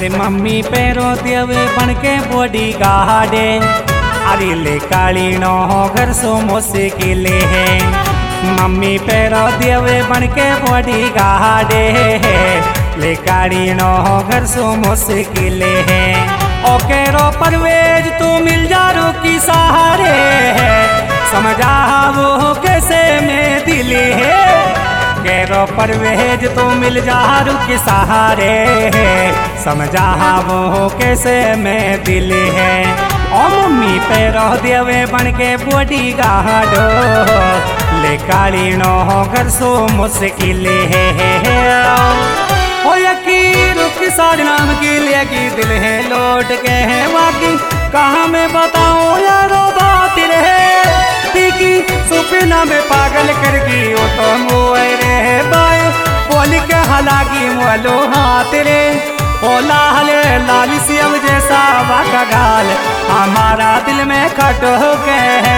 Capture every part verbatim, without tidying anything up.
अरे मम्मी पैरों देवे बन के बॉडी गार्डे, अरे ले काली नो घर सो मुश्किल है। मम्मी पैरों देवे बन के बॉडी गार्डे, ले काली नो घर सो मुश्किल है। ओ केरो परवेज तू मिल जा रो की सहारे, समझा वो कैसे में दिल है। केरो परवेज तू मिल जा रू के सहारे, समझा वो कैसे में दिल है। ओ मम्मी पैरों देवे बन के बॉडी गार्डो, ले काली नो घर सो मुश्किल है। ओ यकीन की साड़ी नाम की लेगी दिल है लौट के है वाकी, कहाँ मैं बताऊँ यारो बात रहे की सुपना में पागल कर गई। ओ तो मोए रे बाय बोली के हलागी मोलो हाथ रे, ओ लाल लाल सियम जैसा वाका गाल, हमारा दिल में खट हो गए।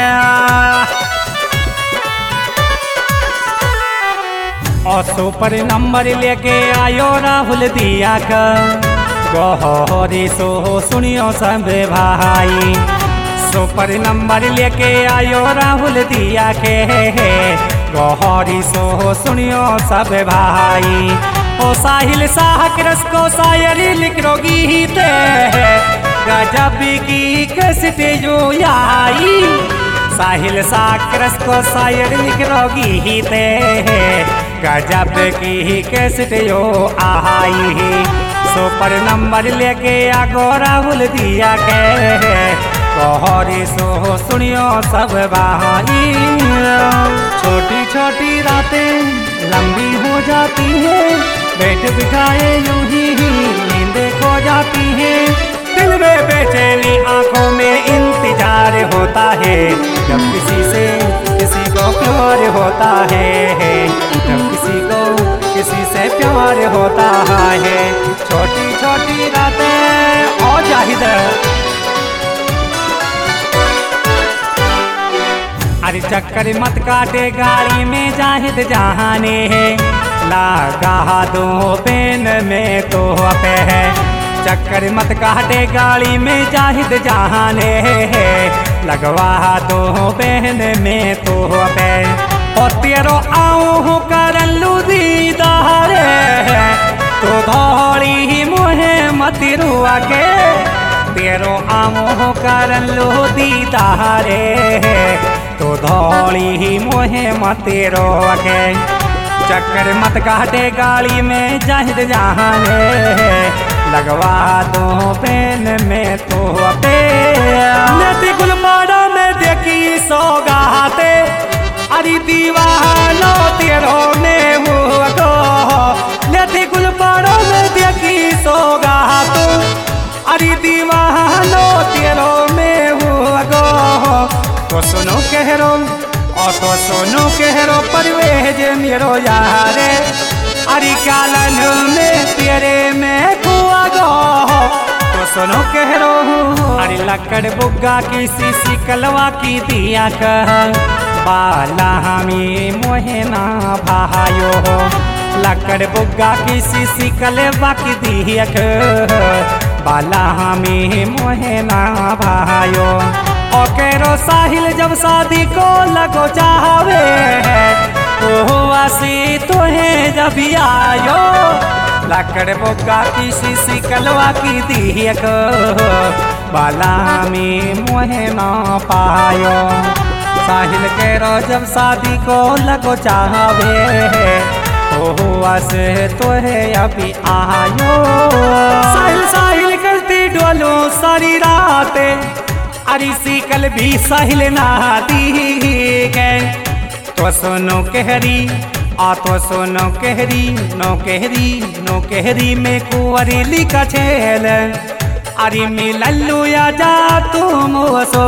और सुपर नंबर लेके आयो राहुल दिया का, गोहरी सो सुनियो सब भाई। सुपर नंबर लेके आयो राहुल दिया के, गोहरी सो सुनियो सब भाई। ओ साहिल साहक्रस को शायरी लिख रोगी ते, गजब की कैसे जो आई। साहिल साहक्रस को शायरी लिख रोगी ते, गजब की कैसे जो आई। सुपर नंबर लेके आगो राहुल दिया के, गोहरी सो सुनियो सब भाई। छोटी छोटी रातें लंबी हो जाती है, बैठ बिठाए यूं ही नींद खो जाती है। दिल में बेचैनी आंखों में इंतजार होता है, जब किसी से किसी को प्यार होता है, जब किसी को किसी से प्यार होता है। छोटी छोटी रातें और जाहिद, अरे चक्कर मत काटे गाड़ी में जाहिद जहाने, लगा दो पेन में तो पे है। चक्कर मत काटे गाड़ी में जाहिद जहाने, लगवा दो पेन में तो पे। और तेरो आऊँ कर लू दीदारे, तो धौड़ी मुहे मत रुआ के। तेरो आऊँ कर लू दीदारे, तो धौड़ी ही मोहे मत रोके। चक्कर मत काटे गाड़ी में जाहिद जहाने, लगवा दो पेन में तो पे। नदी गुलपाड़ा में देखी सौगाते, अरे दीवानो तेरो ने हुआ को। नदी गुलपाड़ा में देखी सौगात, अरे दीवानो तेरो में हुआ को। तो सुनो कहरो और तो सुनो कहरो परवेज मेरो यारे, अरे कालन में तेरे में कुआ गो। तो सुनो कहरो अरे लकड़ बुग्गा की सीसी कलवा की दिया कह, बाला हमें मोहे ना भायो। लकड़ बुग्गा की सीसी कलवा की दिया कह, बाला हमें मोहे ना भायो। ओ केरो साहिल जब शादी को लगो चाहवे, ओ आसी तोहे जब आयो। लकड़ बोगा की सीसी कलवा की दिया को, बाला में मोहे ना पायो। साहिल केरो जब शादी को लगो चाहवे, ओ आसे तोहे अभी आयो। साहिल साहिल करती डोलो सारी रातें, अरे सीकल भी साहिल नहाती गए। तो सुनो कहरी आ तो सुनो कहरी, नो कहरी नो कहरी में कुंवरी लिखा छेल, अरे मिलल्लू या जा तुम सो।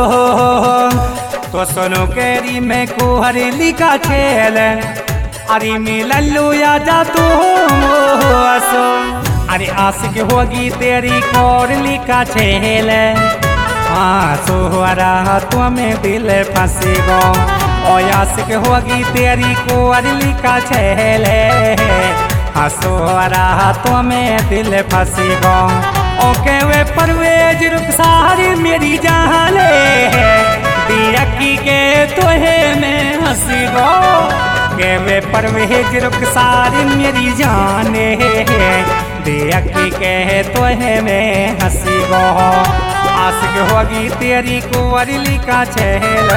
तो सुनो कहरी में कुंवरी लिखा छेल, अरे मिलल्लू या जा तुम सो। अरे आशिक होगी तेरी कोर लिखा छेल, हाँ सोहरा तुम्हें दिल फंसी गो। ओ आशिक होगी तेरी को अरली का छेले, हसोरा तो में दिल फंसी गो ओके वे परवेज रुखसार मेरी जाने दियकी के तोहे में हंसी गो के वे परवेज रुखसार मेरी जाने दियकी के तोहे में हंसी गो आशिक होगी तेरी कुंवरली का छेल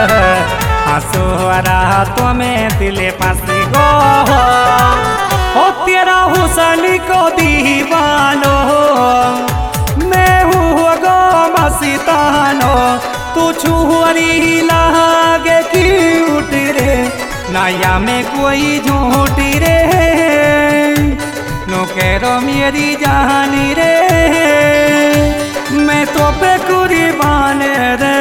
हसोरा तो में दिल फंसी गो ओ तेरा हुसन को दीवानो मैं हूँ गो मस्तानो तू छुहरी लागे क्यूट रे नया में कोई झूठ रे नो करो मेरी जानी रे मैं तो पे कुर्बान रे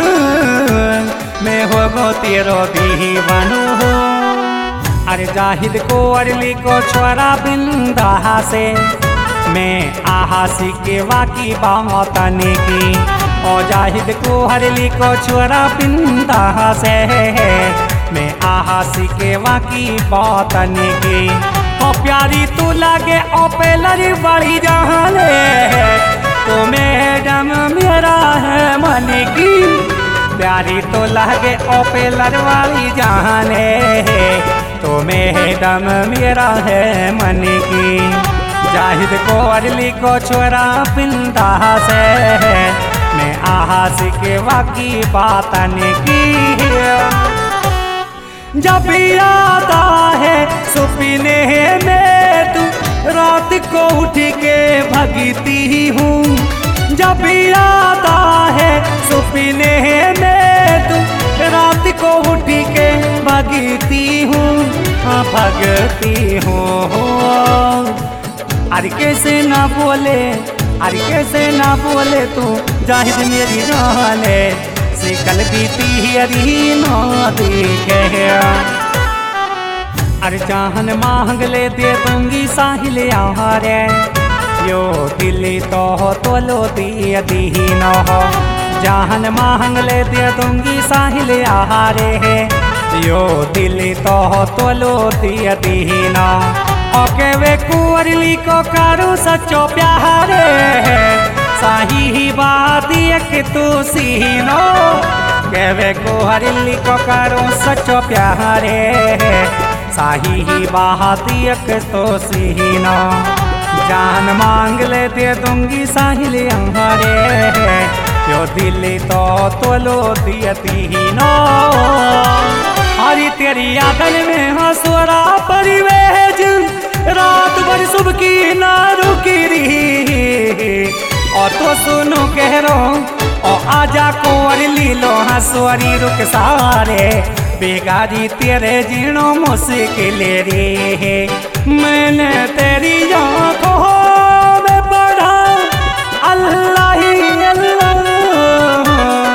मैं हो गो तेरो दीवानो अरे जाहिद को अरली को छोरा बिंदा से मैं आहासी के वाकी बातने की ओ जाहिद को अरली को छोरा बिंदा से मैं आहासी के वाकी बातने की ओ प्यारी तू लागे ओ पेलरी बड़ी जाने तो मैडम मेरा है मन की प्यारी तो लागे ओ पेलर वाली जाने तो मैडम मेरा है मन की जाहिद को अरली को छोरा पिंदा से मैं आहास के वाकी बातने की जब आता है सुपने में तू रात को उठ के भगती हूँ जब आता है सुपने में तू रात को उठ के भगती हूँ भगती हूँ अरे कैसे ना बोले अरे कैसे ना बोले तू जाहिद मेरी जाने से कल बीती अरी ना देखे अरे जाहन मांग ले दे दूंगी साहिल यारे यो दिल्ली तो हो तो लो दिए दीन हो जाहन मांग ले दे दूंगी साहिल यारे यो दिल्ली तो हो तो लो दिए दीन ओके वे कुंवरली को करो सच्चो प्यारे साही बात एक तू सीनो के वे कुंवरली को करो सच्चो प्यारे साही बात एक तो सीनो जान मांग ले दे दूंगी साहिल हमारे यो दिल्ली तो तोलो दियती नो हरी तेरी यादन में हंसोरा परिवेज रात भर सुबह की ना रुकी रही और तो सुनो कह रो और आजा को अरली लो हंसोरी रुक सारे बेगारी तेरे जीनो मुश्किल रे मैंने तेरी आँखों में पढ़ा अल्लाह ही अल्लाह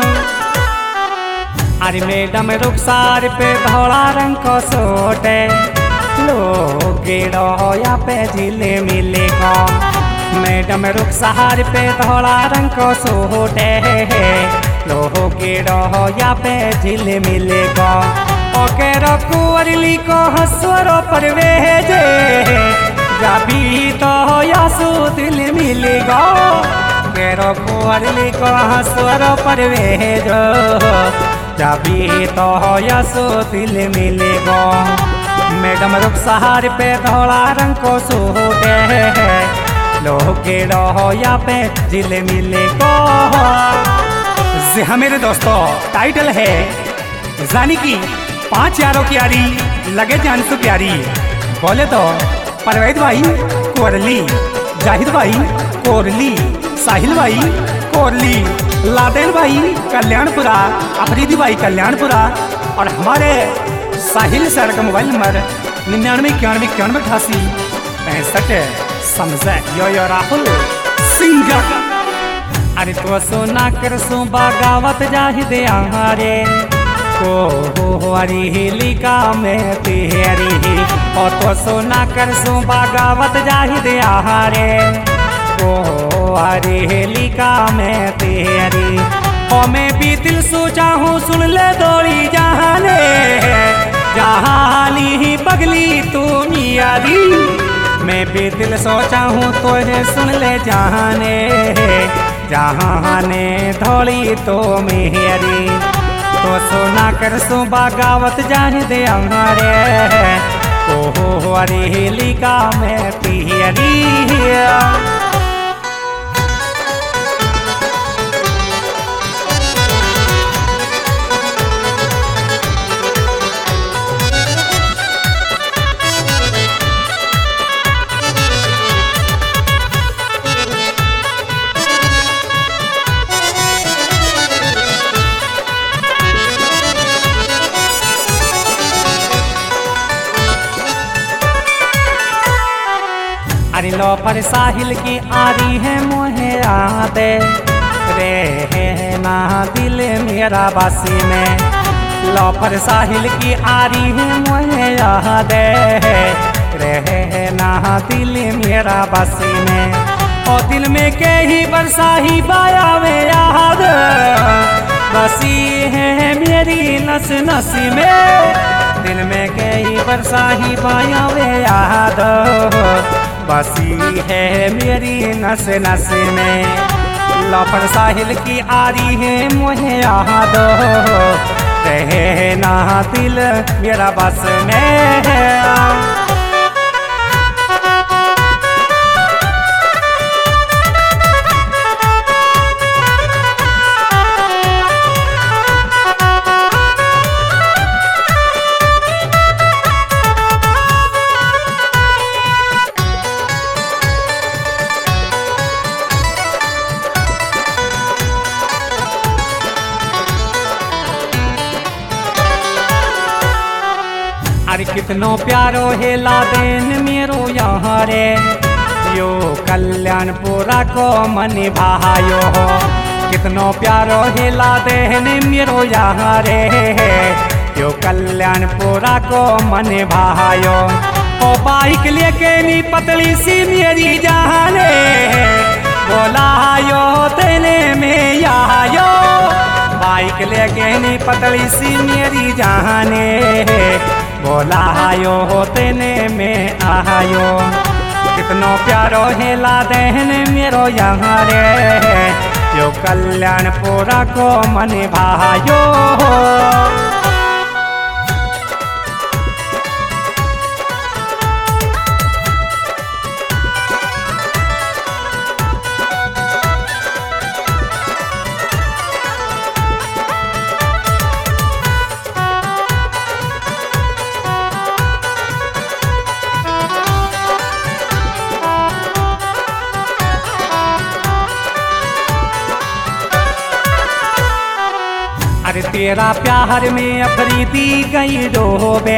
अरे मैडम रुखसार पे धोला रंग को सोटे लोग या पे झिले मिलेगा मैडम रुखसार पे धोला रंग को सोटे लोग या पे झिले मिलेगा ओके रखू अरली को हंसवरो पर वेजे जाबी तो यासु दिल मिलेगा के रखू अरली को हंसवरो पर वेजो जाबी तो यासु दिल मिलेगा मैडम रुखसार पे धोला रंग को सूटे लोग या पे झिले मिलेगा जी हाँ मेरे दोस्तों टाइटल है जानी की पांच यारों की यारी लगे जान से प्यारी बोले तो परवेज भाई कोरली जाहिद भाई कोरली साहिल भाई कोरली लादेन भाई कल्याणपुरा अफरीदी भाई कल्याणपुरा और हमारे साहिल सर का मोबाइल नंबर निन्यानवे इक्यानवे इक्यानवे अठासी पैंसठ समझे यो यो राहुल सिंह अरे तो सोना कर सो बागावत जाहिद आहारे को हरी हिलिका में तेरी और तो सोना कर सो बागावत जाहिद आहारे को हरी हिलिका में तेरी और मैं भी दिल सोचा हूँ सुन ले दौड़ी जहाने जहानी ही पगली तू मियारी मैं भी दिल सोचा हूँ तो ये सुन ले जाने, जहाने धोली तो मेरी तो सुना कर सो बगावत जाने दे हमारे ओ हरी लिका में पियरी। अरे लो पर साहिल की आरी है मोहे आते रे है ना दिल मेरा बासी में। लो पर साहिल की आरी है मोहे आते रे है ना दिल मेरा बासी में। और दिल में के ही बरसा ही बाया में याद बसी है मेरी नस नसी में। दिल में के ही बरसा ही बाया में याद बसी है मेरी नस नस में। लौपर साहिल की आरी है मुझे याद रहे ना दिल मेरा बस में। अरे कितनो प्यारो है लादेन मेरो यहाँ रे यो कल्याणपुरा को मन भायो। कितनो प्यारो है लादेन मेरो यहाँ रे यो कल्याणपुरा को मन भायो। ओ बाइक लेके नी पतली सी मेरी जाने बोलायो तेने में आयो। बाइक लेके नी पतली सी मेरी जाने बोलायो तेने में आयो। कितनो प्यारो है लादेन मेरो यहाँ रे यो कल्याणपुरा को मन भायो। अरे तेरा प्यार में अफरीदी गई डोबे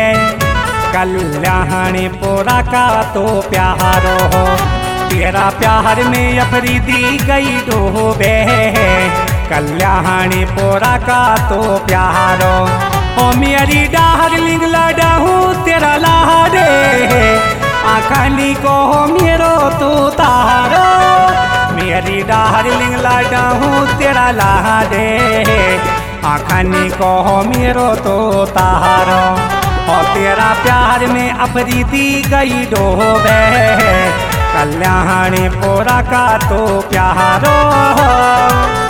कल्याणपुरा का तो प्यारो हो। तेरा प्यार में अफरीदी गई डोबे कल्याणपुरा का तो प्यारो। ओ मेरी डार्लिंग लडाहू तेरा लाडे आखानी को मेरो तो तारो। मेरी डार्लिंग लडाहू तेरा लाडे आखानी को मेरो तो तारो। और तेरा प्यार में अफरीदी गई डोबे कल्याणपुरा का तो प्यारो।